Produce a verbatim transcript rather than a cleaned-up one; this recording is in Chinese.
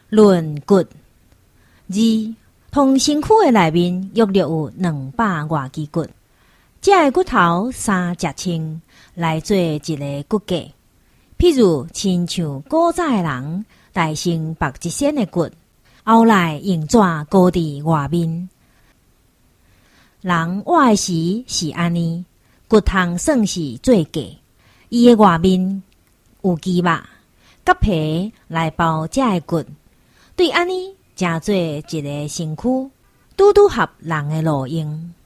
论骨。二，同身躯的内面约略有两百外支骨，这个骨头三节称来做一个骨架。譬如亲像古早的人大身绑一身的骨，后来用纸膏伫外面。人活的时是安尼，骨通算是做架，伊的外面有肌肉、甲皮来包这个骨，对安尼正做一个身躯，拄拄合人的路用。